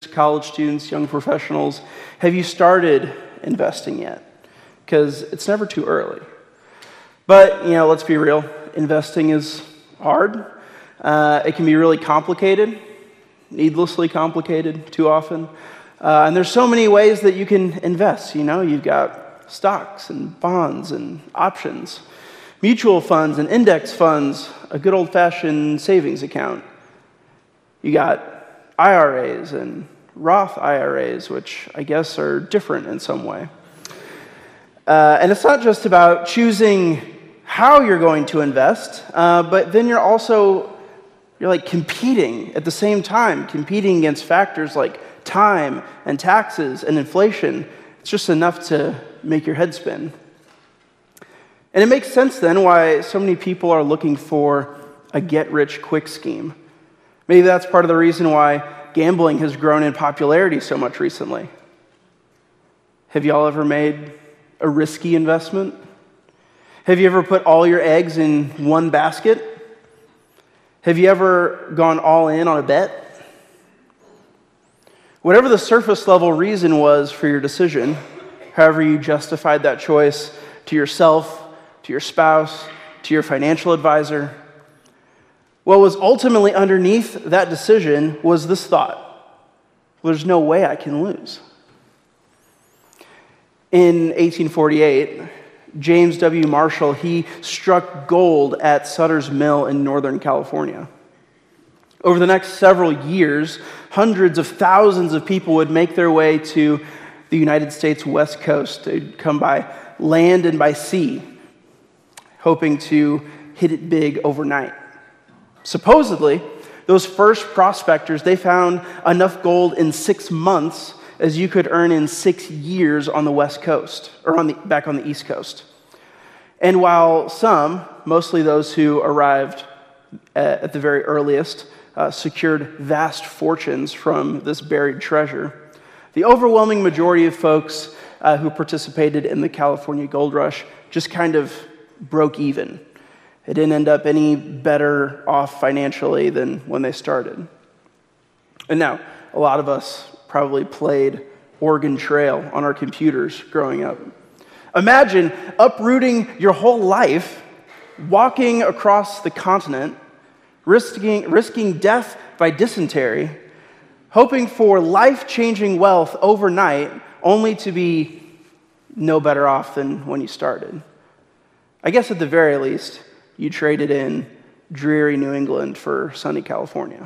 college students, young professionals, have you started investing yet? Because it's never too early. But, let's be real, investing is hard. It can be really complicated, needlessly complicated too often. And there's so many ways that you can invest. You've got stocks and bonds and options, mutual funds and index funds, a good old-fashioned savings account. You got IRAs and Roth IRAs, which I guess are different in some way. And it's not just about choosing how you're going to invest, but then you're like competing at the same time, competing against factors like time and taxes and inflation. It's just enough to make your head spin. And it makes sense then why so many people are looking for a get-rich-quick scheme. Maybe that's part of the reason why gambling has grown in popularity so much recently. Have y'all ever made a risky investment? Have you ever put all your eggs in one basket? Have you ever gone all in on a bet? Whatever the surface level reason was for your decision, however you justified that choice to yourself, to your spouse, to your financial advisor, what was ultimately underneath that decision was this thought: there's no way I can lose. In 1848, James W. Marshall, he struck gold at Sutter's Mill in Northern California. Over the next several years, hundreds of thousands of people would make their way to the United States West Coast. They'd come by land and by sea, hoping to hit it big overnight. Supposedly, those first prospectors, they found enough gold in 6 months as you could earn in 6 years on the West Coast, or back on the East Coast. And while some, mostly those who arrived at the very earliest, secured vast fortunes from this buried treasure, the overwhelming majority of folks who participated in the California gold rush just kind of broke even. It didn't end up any better off financially than when they started. And now, a lot of us probably played Oregon Trail on our computers growing up. Imagine uprooting your whole life, walking across the continent, risking death by dysentery, hoping for life-changing wealth overnight, only to be no better off than when you started. I guess at the very least, you traded in dreary New England for sunny California.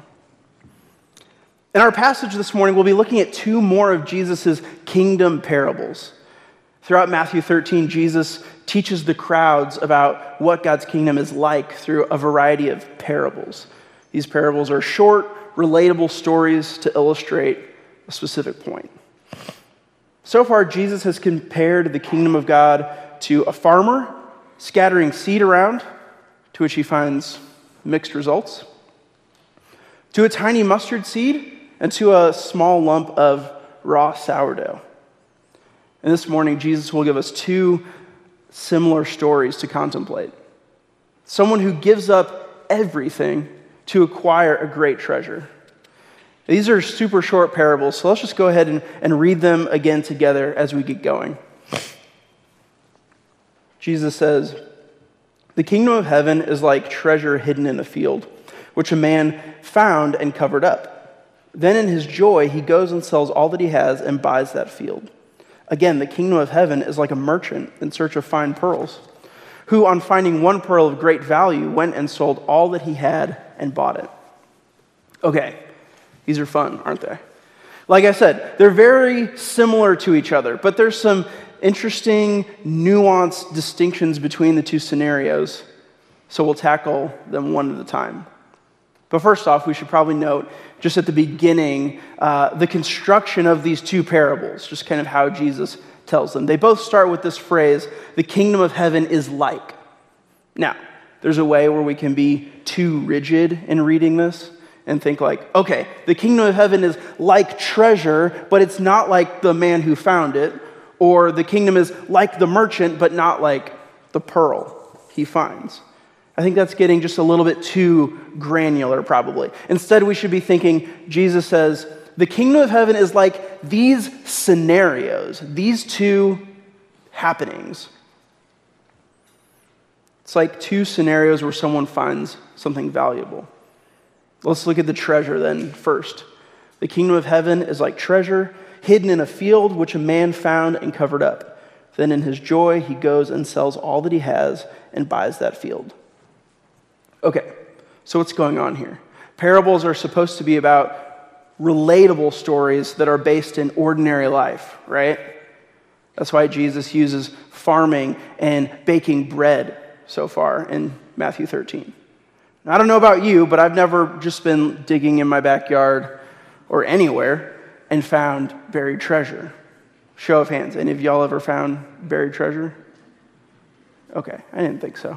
In our passage this morning, we'll be looking at 2 more of Jesus' kingdom parables. Throughout Matthew 13, Jesus teaches the crowds about what God's kingdom is like through a variety of parables. These parables are short, relatable stories to illustrate a specific point. So far, Jesus has compared the kingdom of God to a farmer scattering seed around, to which he finds mixed results, to a tiny mustard seed, and to a small lump of raw sourdough. And this morning, Jesus will give us 2 similar stories to contemplate. Someone who gives up everything to acquire a great treasure. These are super short parables, so let's just go ahead and read them again together as we get going. Jesus says, "The kingdom of heaven is like treasure hidden in a field, which a man found and covered up. Then in his joy, he goes and sells all that he has and buys that field. Again, the kingdom of heaven is like a merchant in search of fine pearls, who on finding one pearl of great value went and sold all that he had and bought it." Okay, these are fun, aren't they? Like I said, they're very similar to each other, but there's some interesting, nuanced distinctions between the 2 scenarios, so we'll tackle them one at a time. But first off, we should probably note, just at the beginning, the construction of these 2 parables, just kind of how Jesus tells them. They both start with this phrase, "The kingdom of heaven is like." Now, there's a way where we can be too rigid in reading this and think like, okay, the kingdom of heaven is like treasure, but it's not like the man who found it, or the kingdom is like the merchant, but not like the pearl he finds. I think that's getting just a little bit too granular, probably. Instead, we should be thinking, Jesus says, the kingdom of heaven is like these scenarios, these two happenings. It's like two scenarios where someone finds something valuable. Let's look at the treasure then first. The kingdom of heaven is like treasure hidden in a field which a man found and covered up. Then in his joy, he goes and sells all that he has and buys that field. Okay, so what's going on here? Parables are supposed to be about relatable stories that are based in ordinary life, right? That's why Jesus uses farming and baking bread so far in Matthew 13. Now, I don't know about you, but I've never just been digging in my backyard or anywhere and found buried treasure. Show of hands. Any of y'all ever found buried treasure? Okay, I didn't think so.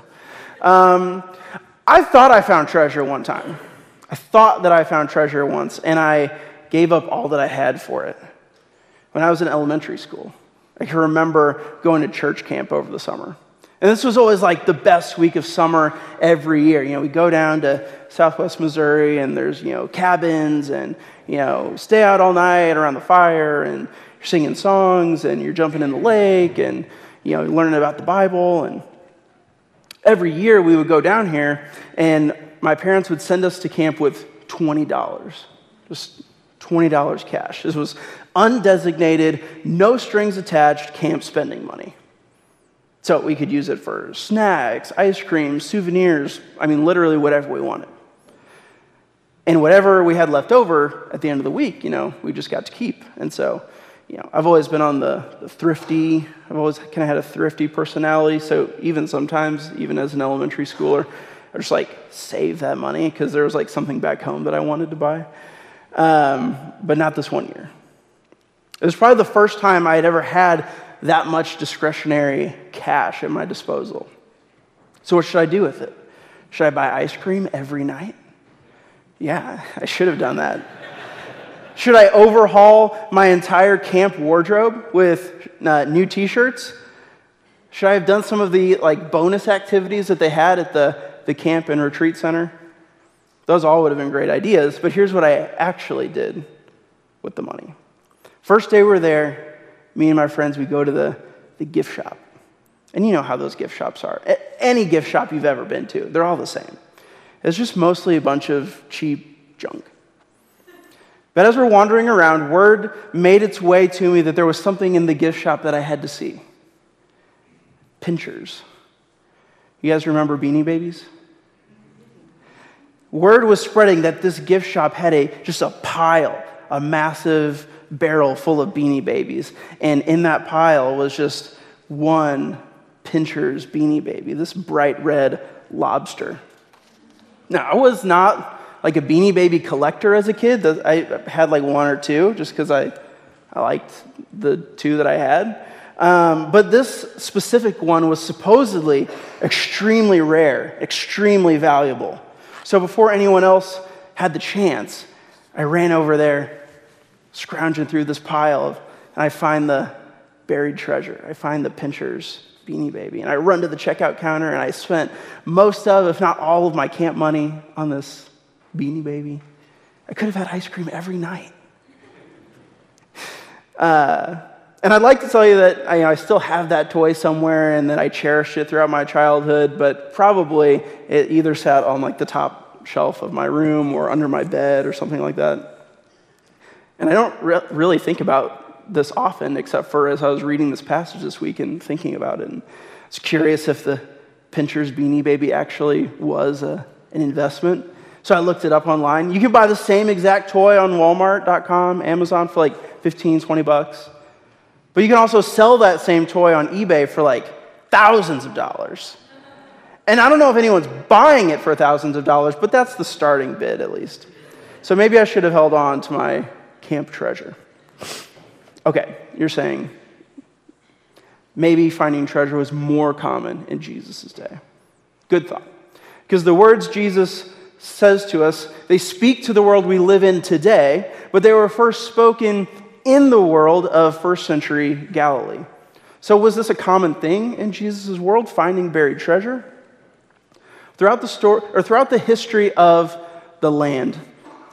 I thought I found treasure one time. I thought that I found treasure once, and I gave up all that I had for it. When I was in elementary school, I can remember going to church camp over the summer. And this was always like the best week of summer every year. You know, we go down to Southwest Missouri, and there's, cabins, and, stay out all night around the fire, and you're singing songs, and you're jumping in the lake, and, learning about the Bible. And every year we would go down here, and my parents would send us to camp with $20. Just $20 cash. This was undesignated, no strings attached camp spending money. So we could use it for snacks, ice cream, souvenirs, literally whatever we wanted. And whatever we had left over at the end of the week, we just got to keep. And so, I've always been on the thrifty, I've always kind of had a thrifty personality, so even sometimes, even as an elementary schooler, I just save that money because there was something back home that I wanted to buy. But not this one year. It was probably the first time I had ever had that much discretionary cash at my disposal. So what should I do with it? Should I buy ice cream every night? Yeah, I should have done that. Should I overhaul my entire camp wardrobe with new t-shirts? Should I have done some of the bonus activities that they had at the camp and retreat center? Those all would have been great ideas, but here's what I actually did with the money. First day we're there, me and my friends, we go to the gift shop. And you know how those gift shops are. Any gift shop you've ever been to, they're all the same. It's just mostly a bunch of cheap junk. But as we're wandering around, word made its way to me that there was something in the gift shop that I had to see. Pinchers. You guys remember Beanie Babies? Word was spreading that this gift shop had just a pile, a massive barrel full of Beanie Babies. And in that pile was just one Pincher's Beanie Baby, this bright red lobster. Now, I was not a Beanie Baby collector as a kid. I had one or two just because I liked the two that I had. But this specific one was supposedly extremely rare, extremely valuable. So before anyone else had the chance, I ran over there, scrounging through this pile, and I find the buried treasure. I find the Pincher's Beanie Baby, and I run to the checkout counter, and I spent most of, if not all of my camp money on this Beanie Baby. I could have had ice cream every night. And I'd like to tell you that I still have that toy somewhere and that I cherished it throughout my childhood, but probably it either sat on the top shelf of my room or under my bed or something like that. And I don't really think about this often, except for as I was reading this passage this week and thinking about it. And I was curious if the Pincher's Beanie Baby actually was an investment. So I looked it up online. You can buy the same exact toy on Walmart.com, Amazon for $15, $20. But you can also sell that same toy on eBay for thousands of dollars. And I don't know if anyone's buying it for thousands of dollars, but that's the starting bid at least. So maybe I should have held on to my camp treasure. Okay, you're saying maybe finding treasure was more common in Jesus' day. Good thought. Because the words Jesus says to us, they speak to the world we live in today, but they were first spoken in the world of first century Galilee. So was this a common thing in Jesus' world, finding buried treasure? Throughout the history of the land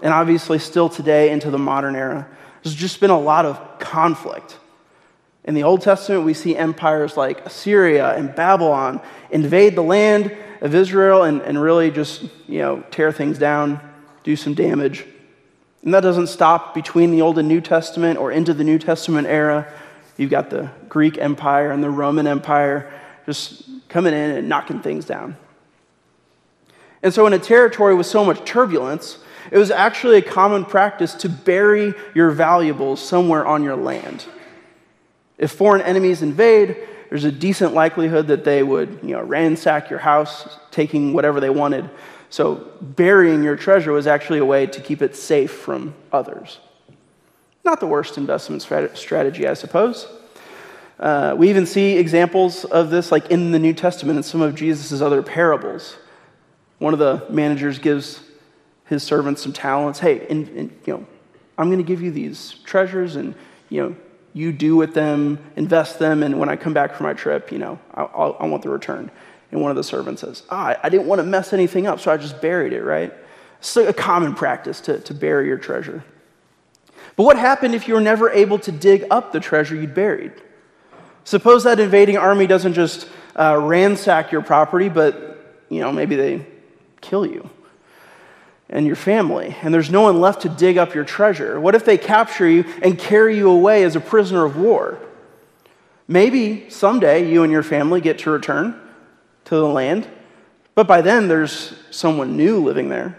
and obviously still today into the modern era, there's just been a lot of conflict. In the Old Testament, we see empires like Assyria and Babylon invade the land of Israel and really just, tear things down, do some damage. And that doesn't stop between the Old and New Testament or into the New Testament era. You've got the Greek Empire and the Roman Empire just coming in and knocking things down. And so in a territory with so much turbulence, it was actually a common practice to bury your valuables somewhere on your land. If foreign enemies invade, there's a decent likelihood that they would, ransack your house, taking whatever they wanted. So burying your treasure was actually a way to keep it safe from others. Not the worst investment strategy, I suppose. We even see examples of this like in the New Testament in some of Jesus' other parables. One of the managers gives his servants some talents. Hey, I'm going to give you these treasures, and you do with them, invest them, and when I come back from my trip, I want the return. And one of the servants says, I didn't want to mess anything up, so I just buried it, right? It's a common practice to bury your treasure. But what happened if you were never able to dig up the treasure you'd buried? Suppose that invading army doesn't just ransack your property, but maybe they kill you and your family, and there's no one left to dig up your treasure. What if they capture you and carry you away as a prisoner of war? Maybe someday you and your family get to return to the land, but by then there's someone new living there.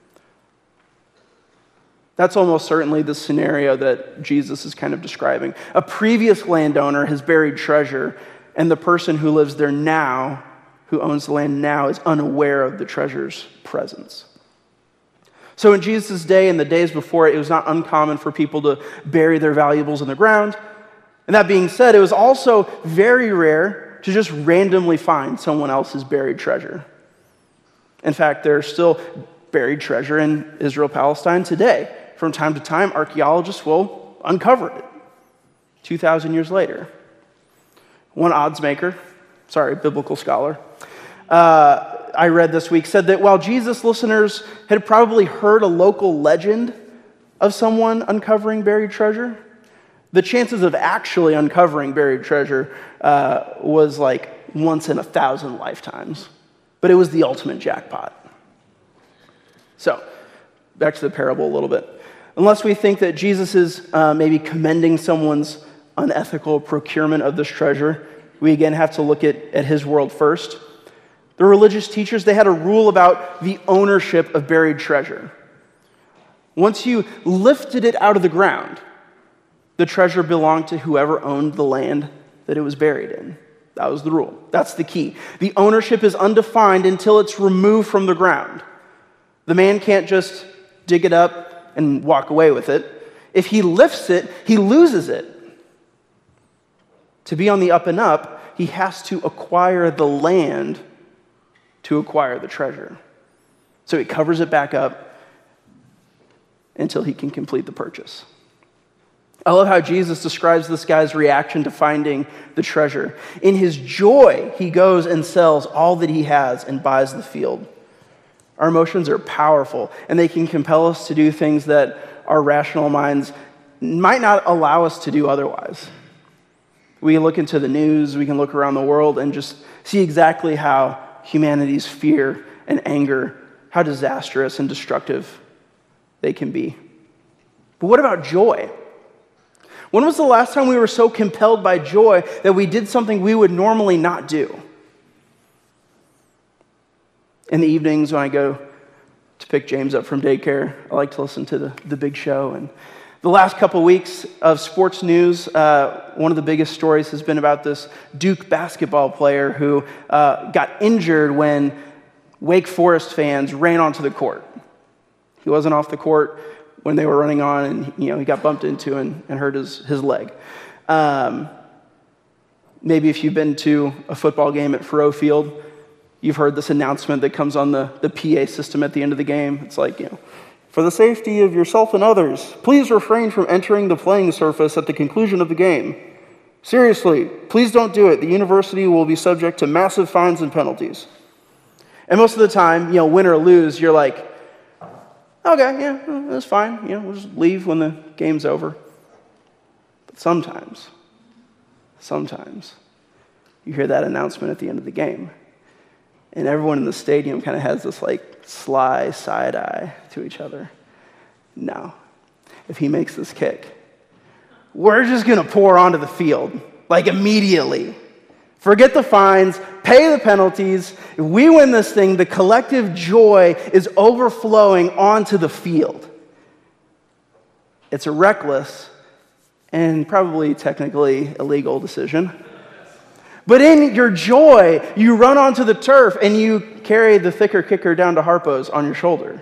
That's almost certainly the scenario that Jesus is kind of describing. A previous landowner has buried treasure, and the person who lives there now, who owns the land now, is unaware of the treasure's presence. So in Jesus' day and the days before it was not uncommon for people to bury their valuables in the ground. And that being said, it was also very rare to just randomly find someone else's buried treasure. In fact, there's still buried treasure in Israel, Palestine today. From time to time, archaeologists will uncover it 2,000 years later. One biblical scholar, I read this week, said that while Jesus listeners had probably heard a local legend of someone uncovering buried treasure, the chances of actually uncovering buried treasure was like once in 1,000 lifetimes. But it was the ultimate jackpot. So, back to the parable a little bit. Unless we think that Jesus is maybe commending someone's unethical procurement of this treasure, we again have to look at his world first. The religious teachers, they had a rule about the ownership of buried treasure. Once you lifted it out of the ground, the treasure belonged to whoever owned the land that it was buried in. That was the rule. That's the key. The ownership is undefined until it's removed from the ground. The man can't just dig it up and walk away with it. If he lifts it, he loses it. To be on the up and up, he has to acquire the land to acquire the treasure. So he covers it back up until he can complete the purchase. I love how Jesus describes this guy's reaction to finding the treasure. In his joy, he goes and sells all that he has and buys the field. Our emotions are powerful, and they can compel us to do things that our rational minds might not allow us to do otherwise. We can look into the news, we can look around the world and just see exactly how humanity's fear and anger, how disastrous and destructive they can be. But what about joy? When was the last time we were so compelled by joy that we did something we would normally not do? In the evenings when I go to pick James up from daycare, I like to listen to the Big Show. And the last couple weeks of sports news, one of the biggest stories has been about this Duke basketball player who got injured when Wake Forest fans ran onto the court. He wasn't off the court when they were running on, and he got bumped into and hurt his leg. Maybe if you've been to a football game at Faurot Field, you've heard this announcement that comes on the PA system at the end of the game. It's like, for the safety of yourself and others, please refrain from entering the playing surface at the conclusion of the game. Seriously, please don't do it. The university will be subject to massive fines and penalties. And most of the time, win or lose, you're like, Okay, yeah, that's fine. We'll just leave when the game's over. But sometimes, you hear that announcement at the end of the game. And everyone in the stadium kind of has this sly side eye to each other. No, if he makes this kick, we're just going to pour onto the field, immediately. Forget the fines, pay the penalties. If we win this thing, the collective joy is overflowing onto the field. It's a reckless and probably technically illegal decision. But in your joy, you run onto the turf and you carry the thicker kicker down to Harpo's on your shoulder.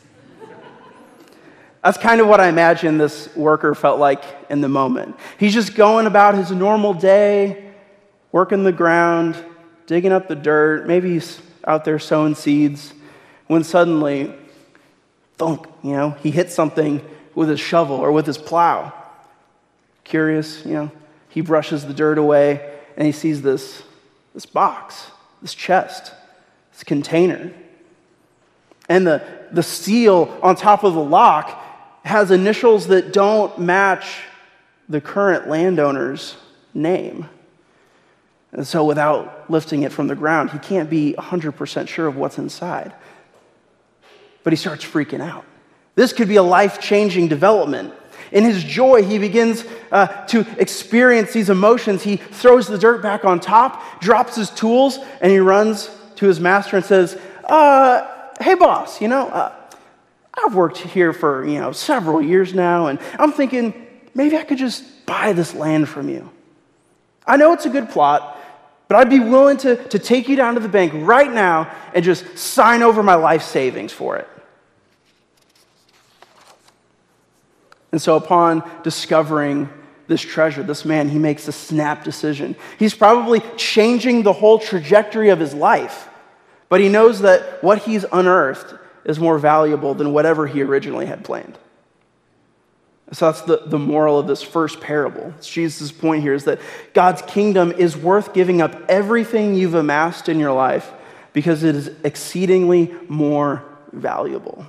That's kind of what I imagine this worker felt like in the moment. He's just going about his normal day, working the ground, digging up the dirt. Maybe he's out there sowing seeds. When suddenly, thunk, he hits something with his shovel or with his plow. Curious, he brushes the dirt away and he sees this box, this chest, this container. And the seal on top of the lock has initials that don't match the current landowner's name. And so without lifting it from the ground, he can't be 100% sure of what's inside. But he starts freaking out. This could be a life-changing development. In his joy, he begins to experience these emotions. He throws the dirt back on top, drops his tools, and he runs to his master and says, hey boss, I've worked here for, several years now, and I'm thinking maybe I could just buy this land from you. I know it's a good plot, but I'd be willing to take you down to the bank right now and just sign over my life savings for it. And so upon discovering this treasure, this man, he makes a snap decision. He's probably changing the whole trajectory of his life, but he knows that what he's unearthed is more valuable than whatever he originally had planned. So that's the moral of this first parable. It's Jesus' point here is that God's kingdom is worth giving up everything you've amassed in your life because it is exceedingly more valuable.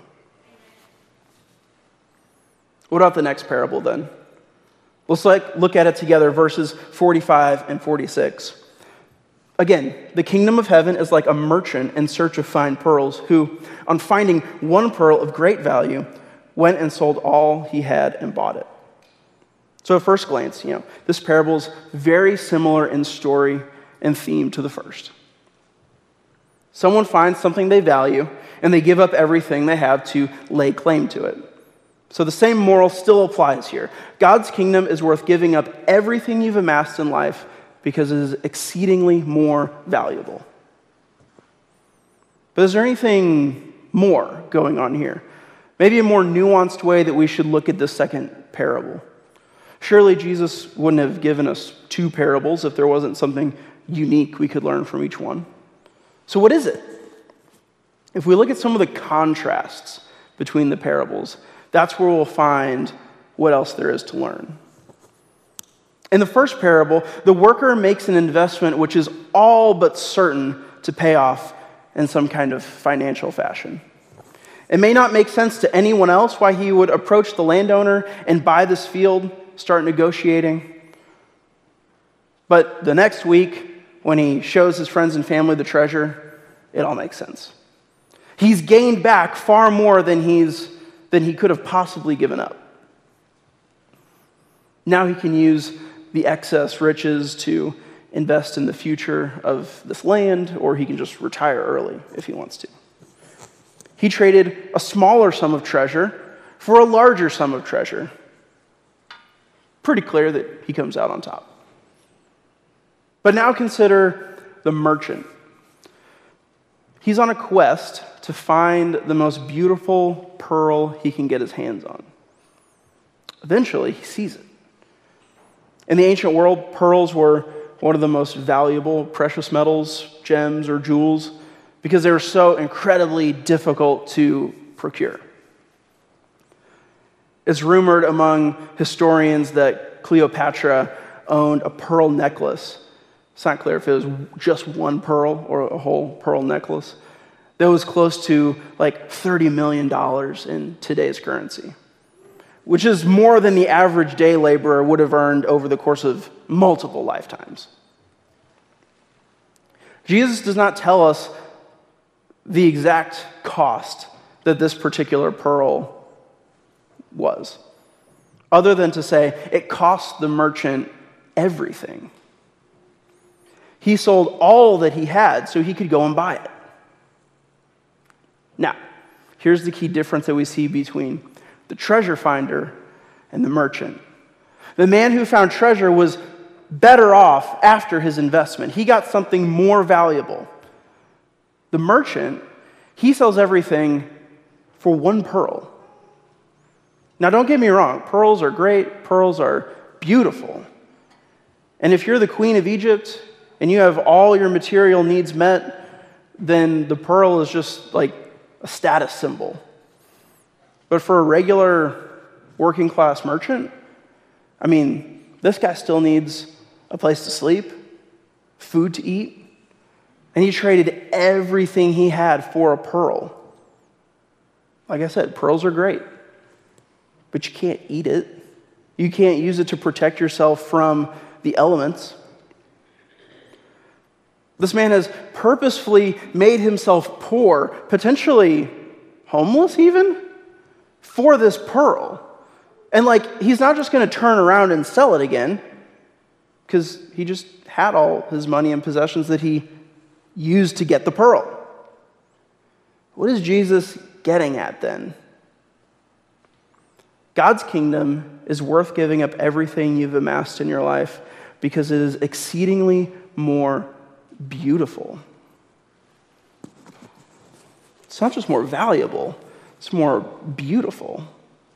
What about the next parable then? Let's look at it together, verses 45 and 46. Again, the kingdom of heaven is like a merchant in search of fine pearls who, on finding one pearl of great value, went and sold all he had and bought it. So at first glance, this parable is very similar in story and theme to the first. Someone finds something they value, and they give up everything they have to lay claim to it. So the same moral still applies here. God's kingdom is worth giving up everything you've amassed in life because it is exceedingly more valuable. But is there anything more going on here? Maybe a more nuanced way that we should look at this second parable. Surely Jesus wouldn't have given us two parables if there wasn't something unique we could learn from each one. So what is it? If we look at some of the contrasts between the parables, that's where we'll find what else there is to learn. In the first parable, the worker makes an investment which is all but certain to pay off in some kind of financial fashion. It may not make sense to anyone else why he would approach the landowner and buy this field, start negotiating. But the next week, when he shows his friends and family the treasure, it all makes sense. He's gained back far more than he could have possibly given up. Now he can use the excess riches to invest in the future of this land, or he can just retire early if he wants to. He traded a smaller sum of treasure for a larger sum of treasure. Pretty clear that he comes out on top. But now consider the merchant. He's on a quest to find the most beautiful pearl he can get his hands on. Eventually, he sees it. In the ancient world, pearls were one of the most valuable precious metals, gems, or jewels because they were so incredibly difficult to procure. It's rumored among historians that Cleopatra owned a pearl necklace. It's not clear if it was just one pearl or a whole pearl necklace that was close to like $30 million in today's currency, which is more than the average day laborer would have earned over the course of multiple lifetimes. Jesus does not tell us the exact cost that this particular pearl was, other than to say it cost the merchant everything. He sold all that he had so he could go and buy it. Now, here's the key difference that we see between the treasure finder and the merchant. The man who found treasure was better off after his investment. He got something more valuable. The merchant, he sells everything for one pearl. Now, don't get me wrong. Pearls are great. Pearls are beautiful. And if you're the queen of Egypt and you have all your material needs met, then the pearl is just like a status symbol. But for a regular working class merchant, I mean, this guy still needs a place to sleep, food to eat, and he traded everything he had for a pearl. Like I said, pearls are great, but you can't eat it. You can't use it to protect yourself from the elements. This man has purposefully made himself poor, potentially homeless even, for this pearl. And like, he's not just going to turn around and sell it again, because he just had all his money and possessions that he used to get the pearl. What is Jesus getting at then? God's kingdom is worth giving up everything you've amassed in your life because it is exceedingly more beautiful. It's not just more valuable, it's more beautiful.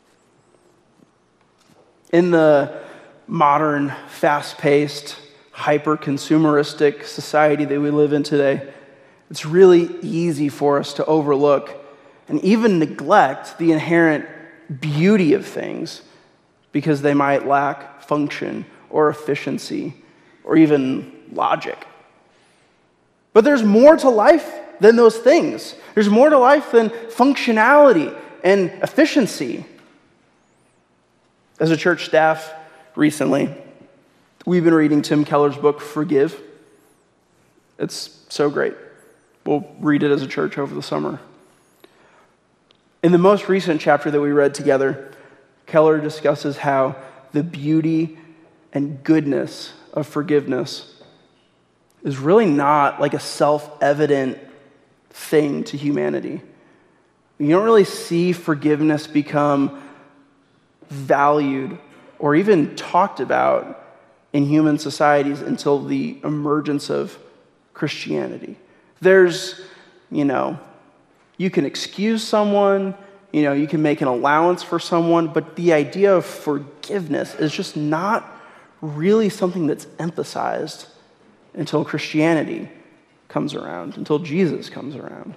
In the modern, fast-paced, hyper-consumeristic society that we live in today, it's really easy for us to overlook and even neglect the inherent beauty of things because they might lack function or efficiency or even logic. But there's more to life than those things. There's more to life than functionality and efficiency. As a church staff recently, we've been reading Tim Keller's book, Forgive. It's so great. We'll read it as a church over the summer. In the most recent chapter that we read together, Keller discusses how the beauty and goodness of forgiveness is really not like a self-evident thing to humanity. You don't really see forgiveness become valued or even talked about in human societies until the emergence of Christianity. There's, you can excuse someone, you can make an allowance for someone, but the idea of forgiveness is just not really something that's emphasized until Christianity comes around, until Jesus comes around.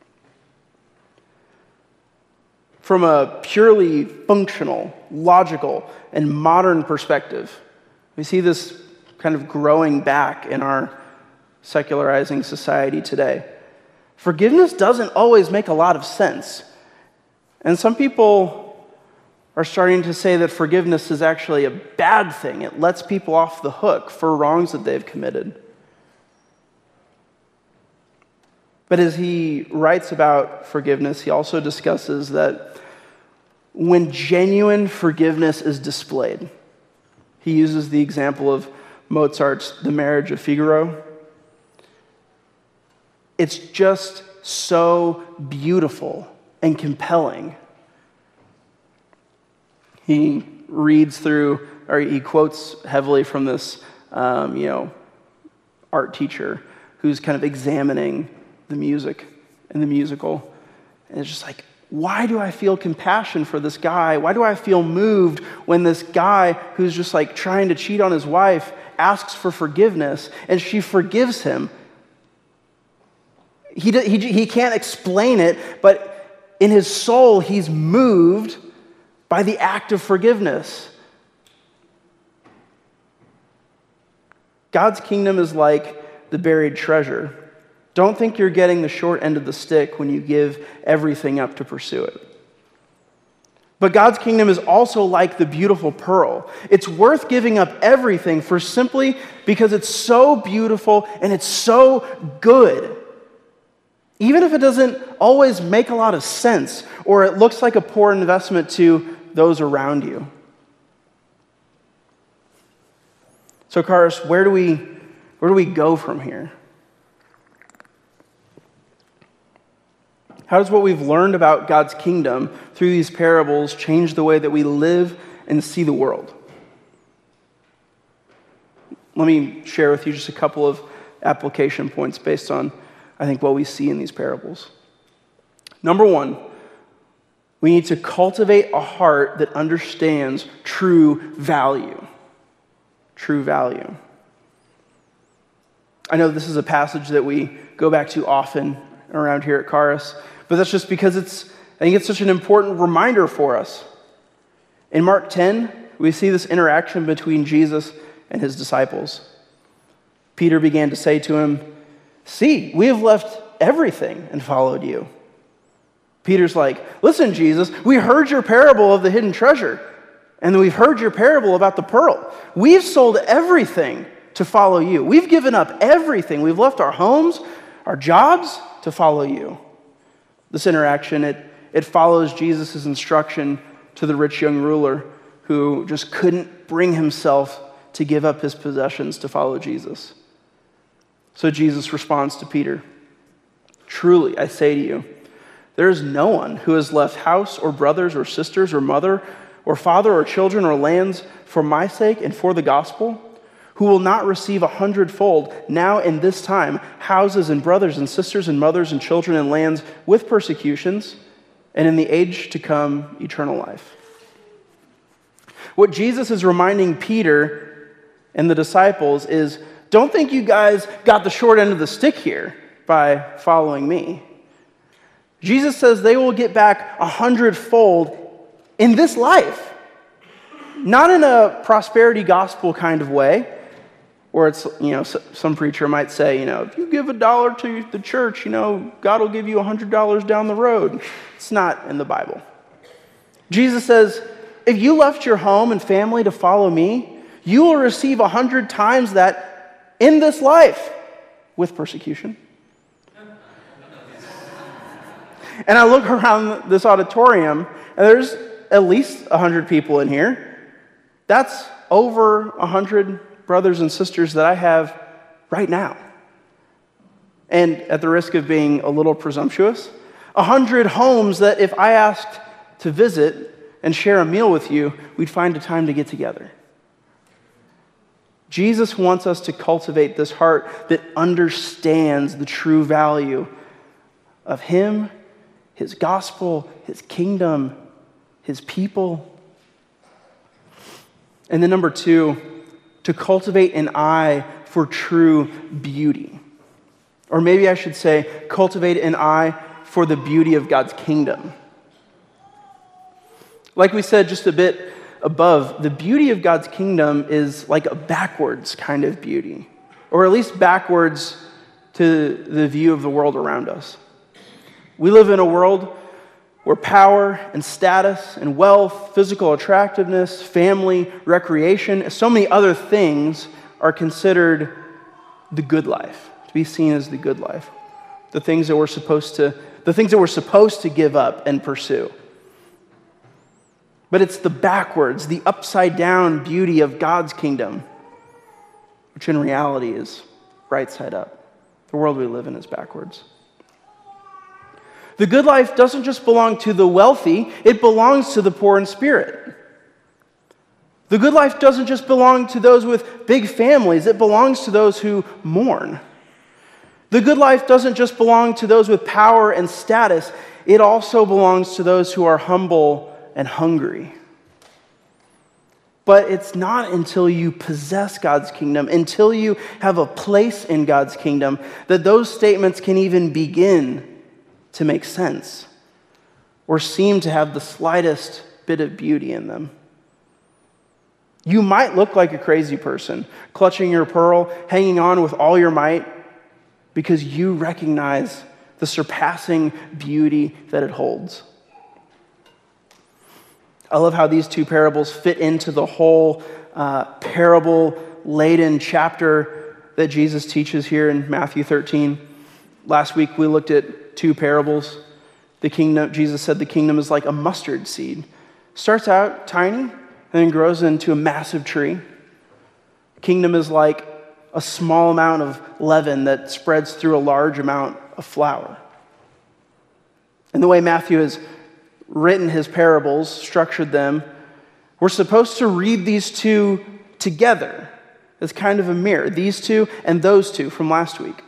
From a purely functional, logical, and modern perspective, we see this kind of growing back in our secularizing society today. Forgiveness doesn't always make a lot of sense. And some people are starting to say that forgiveness is actually a bad thing. It lets people off the hook for wrongs that they've committed. But as he writes about forgiveness, he also discusses that when genuine forgiveness is displayed, he uses the example of Mozart's The Marriage of Figaro. It's just so beautiful and compelling. He reads through, or he quotes heavily from this, art teacher who's kind of examining the music and the musical. And it's just like, why do I feel compassion for this guy? Why do I feel moved when this guy who's just like trying to cheat on his wife asks for forgiveness and she forgives him? He can't explain it, but in his soul, he's moved by the act of forgiveness. God's kingdom is like the buried treasure. Don't think you're getting the short end of the stick when you give everything up to pursue it. But God's kingdom is also like the beautiful pearl. It's worth giving up everything for simply because it's so beautiful and it's so good. Even if it doesn't always make a lot of sense or it looks like a poor investment to those around you. So, Karis, where do we go from here? How does what we've learned about God's kingdom through these parables change the way that we live and see the world? Let me share with you just a couple of application points based on, I think, what we see in these parables. Number one, we need to cultivate a heart that understands true value. True value. I know this is a passage that we go back to often around here at Charis, but that's just because I think it's such an important reminder for us. In Mark 10, we see this interaction between Jesus and his disciples. Peter began to say to him, "See, we have left everything and followed you." Peter's like, "Listen, Jesus, we heard your parable of the hidden treasure, and we've heard your parable about the pearl. We've sold everything to follow you. We've given up everything. We've left our homes, our jobs to follow you." This interaction, it follows Jesus' instruction to the rich young ruler who just couldn't bring himself to give up his possessions to follow Jesus. So Jesus responds to Peter, "Truly, I say to you, there is no one who has left house or brothers or sisters or mother or father or children or lands for my sake and for the gospel, who will not receive 100-fold now in this time, houses and brothers and sisters and mothers and children and lands with persecutions, and in the age to come, eternal life." What Jesus is reminding Peter and the disciples is, don't think you guys got the short end of the stick here by following me. Jesus says they will get back 100-fold in this life. Not in a prosperity gospel kind of way, where it's, some preacher might say, if you give $1 to the church, God will give you $100 down the road. It's not in the Bible. Jesus says, if you left your home and family to follow me, you will receive 100 times that in this life with persecution. And I look around this auditorium, and there's at least 100 people in here. That's over 100 brothers and sisters that I have right now. And at the risk of being a little presumptuous, 100 homes that if I asked to visit and share a meal with you, we'd find a time to get together. Jesus wants us to cultivate this heart that understands the true value of Him, His gospel, His kingdom, His people. And then number two, to cultivate an eye for true beauty. Or maybe I should say, cultivate an eye for the beauty of God's kingdom. Like we said just a bit above, the beauty of God's kingdom is like a backwards kind of beauty, or at least backwards to the view of the world around us. We live in a world where power and status and wealth, physical attractiveness, family, recreation, so many other things are considered the good life, to be seen as the good life, the things that we're supposed to give up and pursue. But it's the backwards, the upside down beauty of God's kingdom, which in reality is right side up. The world we live in is backwards. The good life doesn't just belong to the wealthy, it belongs to the poor in spirit. The good life doesn't just belong to those with big families, it belongs to those who mourn. The good life doesn't just belong to those with power and status, it also belongs to those who are humble and hungry. But it's not until you possess God's kingdom, until you have a place in God's kingdom, that those statements can even begin to make sense or seem to have the slightest bit of beauty in them. You might look like a crazy person, clutching your pearl, hanging on with all your might, because you recognize the surpassing beauty that it holds. I love how these two parables fit into the whole parable-laden chapter that Jesus teaches here in Matthew 13. Last week we looked at two parables. The kingdom, Jesus said the kingdom is like a mustard seed. Starts out tiny and then grows into a massive tree. Kingdom is like a small amount of leaven that spreads through a large amount of flour. And the way Matthew has written his parables, structured them, we're supposed to read these two together as kind of a mirror. These two and those two from last week.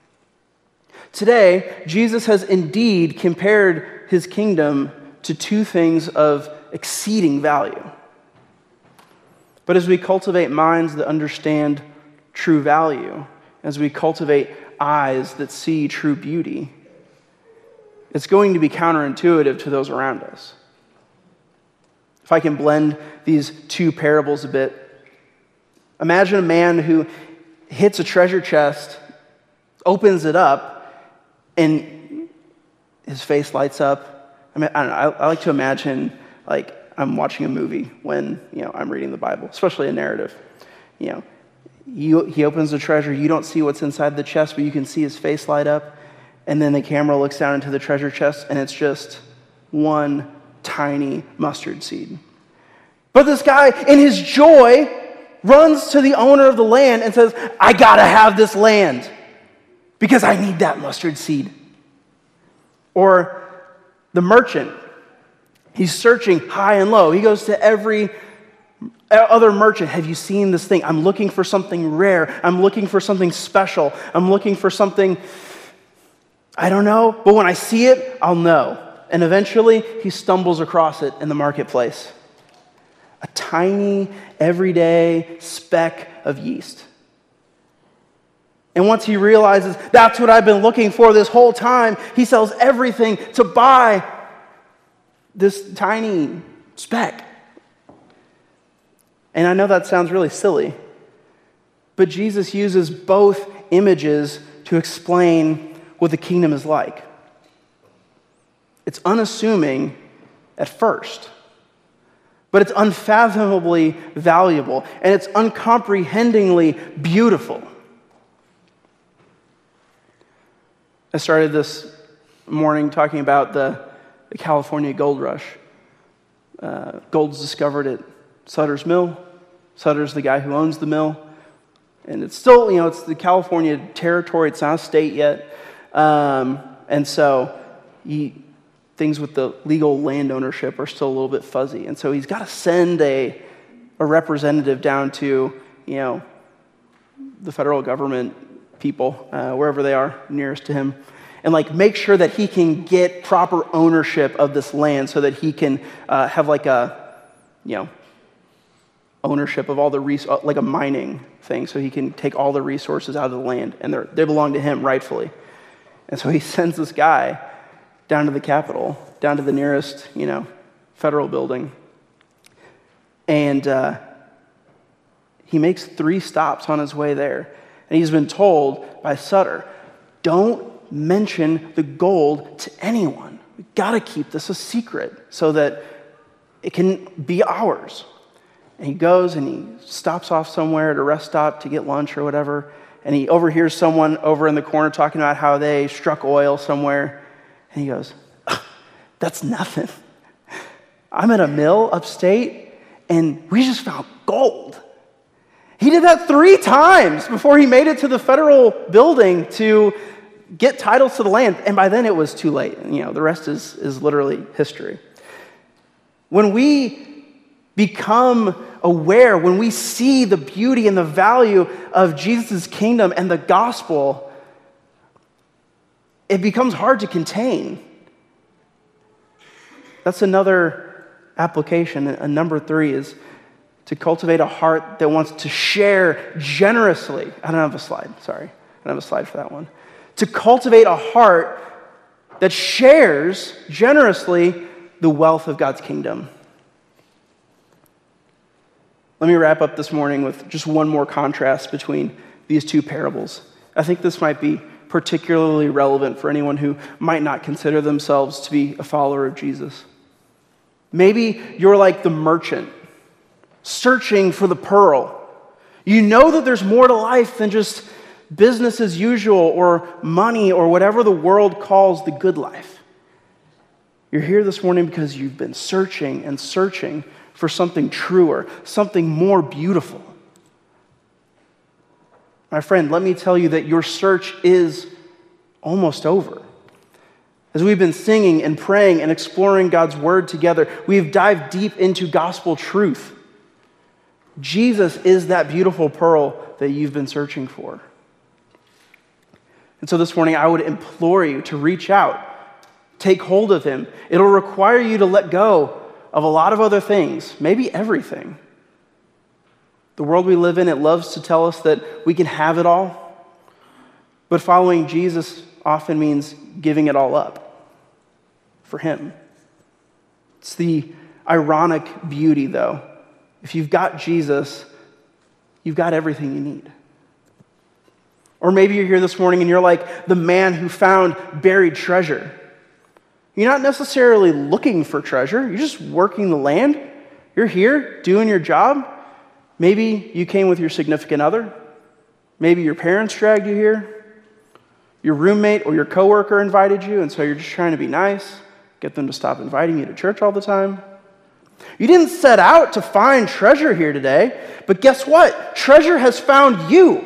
Today, Jesus has indeed compared his kingdom to two things of exceeding value. But as we cultivate minds that understand true value, as we cultivate eyes that see true beauty, it's going to be counterintuitive to those around us. If I can blend these two parables a bit, imagine a man who hits a treasure chest, opens it up, and his face lights up. I mean, I don't know, I like to imagine like I'm watching a movie when, I'm reading the Bible, especially a narrative. He opens the treasure, you don't see what's inside the chest, but you can see his face light up, and then the camera looks down into the treasure chest, and it's just one tiny mustard seed. But this guy, in his joy, runs to the owner of the land and says, I gotta have this land because I need that mustard seed. Or the merchant, he's searching high and low. He goes to every other merchant. Have you seen this thing? I'm looking for something rare. I'm looking for something special. I'm looking for something, I don't know, but when I see it, I'll know. And eventually, he stumbles across it in the marketplace. A tiny, everyday speck of yeast. And once he realizes that's what I've been looking for this whole time, he sells everything to buy this tiny speck. And I know that sounds really silly, but Jesus uses both images to explain what the kingdom is like. It's unassuming at first, but it's unfathomably valuable, and it's uncomprehendingly beautiful. I started this morning talking about the California gold rush. Gold's discovered at Sutter's Mill. Sutter's the guy who owns the mill. And it's still, it's the California territory. It's not a state yet. And so things with the legal land ownership are still a little bit fuzzy. And so he's got to send a representative down to, the federal government people, wherever they are nearest to him, and make sure that he can get proper ownership of this land so that he can have ownership of all the like a mining thing, so he can take all the resources out of the land, and they belong to him rightfully. And so he sends this guy down to the Capitol, down to the nearest, federal building, and he makes 3 stops on his way there. And he's been told by Sutter, don't mention the gold to anyone. We've got to keep this a secret so that it can be ours. And he goes and he stops off somewhere at a rest stop to get lunch or whatever, and he overhears someone over in the corner talking about how they struck oil somewhere. And he goes, that's nothing. I'm at a mill upstate, and we just found gold. He did that 3 times before he made it to the federal building to get titles to the land. And by then it was too late. The rest is literally history. When we become aware, when we see the beauty and the value of Jesus' kingdom and the gospel, it becomes hard to contain. That's another application. And number 3 is to cultivate a heart that wants to share generously. I don't have a slide, sorry. I don't have a slide for that one. To cultivate a heart that shares generously the wealth of God's kingdom. Let me wrap up this morning with just one more contrast between these two parables. I think this might be particularly relevant for anyone who might not consider themselves to be a follower of Jesus. Maybe you're like the merchant, searching for the pearl. You know that there's more to life than just business as usual or money or whatever the world calls the good life. You're here this morning because you've been searching and searching for something truer, something more beautiful. My friend, let me tell you that your search is almost over. As we've been singing and praying and exploring God's word together, we've dived deep into gospel truth. Jesus is that beautiful pearl that you've been searching for. And so this morning, I would implore you to reach out, take hold of him. It'll require you to let go of a lot of other things, maybe everything. The world we live in, it loves to tell us that we can have it all, but following Jesus often means giving it all up for him. It's the ironic beauty, though. If you've got Jesus, you've got everything you need. Or maybe you're here this morning and you're like the man who found buried treasure. You're not necessarily looking for treasure. You're just working the land. You're here doing your job. Maybe you came with your significant other. Maybe your parents dragged you here. Your roommate or your coworker invited you, and so you're just trying to be nice, get them to stop inviting you to church all the time. You didn't set out to find treasure here today, but guess what? Treasure has found you.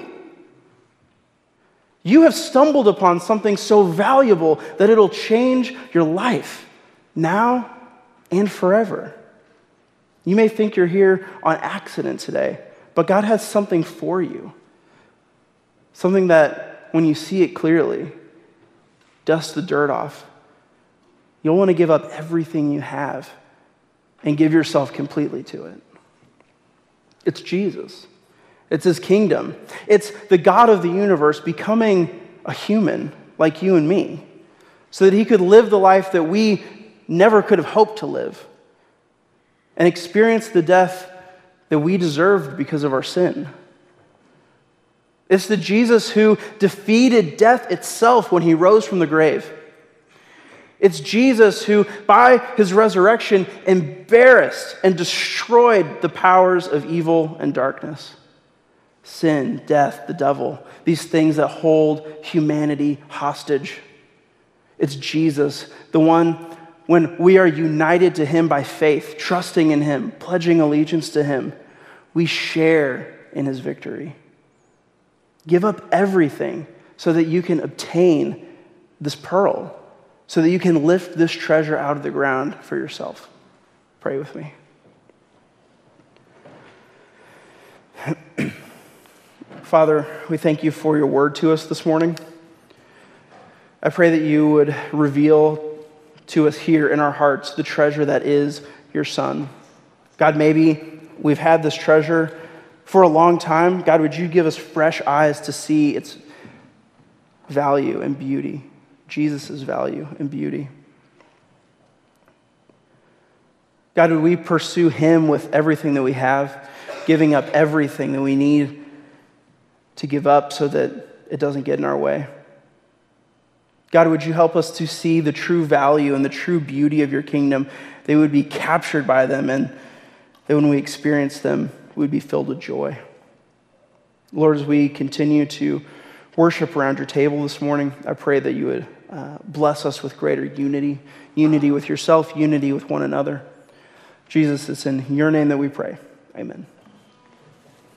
You have stumbled upon something so valuable that it'll change your life now and forever. You may think you're here on accident today, but God has something for you. Something that, when you see it clearly, dust the dirt off. You'll want to give up everything you have and give yourself completely to it. It's Jesus. It's his kingdom. It's the God of the universe becoming a human like you and me so that he could live the life that we never could have hoped to live and experience the death that we deserved because of our sin. It's the Jesus who defeated death itself when he rose from the grave. It's Jesus who, by his resurrection, embarrassed and destroyed the powers of evil and darkness. Sin, death, the devil, these things that hold humanity hostage. It's Jesus, the one when we are united to him by faith, trusting in him, pledging allegiance to him, we share in his victory. Give up everything so that you can obtain this pearl, so that you can lift this treasure out of the ground for yourself. Pray with me. Father, we thank you for your word to us this morning. I pray that you would reveal to us here in our hearts the treasure that is your Son. God, maybe we've had this treasure for a long time. God, would you give us fresh eyes to see its value and beauty, Jesus' value and beauty. God, would we pursue him with everything that we have, giving up everything that we need to give up so that it doesn't get in our way. God, would you help us to see the true value and the true beauty of your kingdom? They would be captured by them, and that when we experience them, we would be filled with joy. Lord, as we continue to worship around your table this morning, I pray that you would bless us with greater unity, unity with yourself, unity with one another. Jesus, it's in your name that we pray. Amen.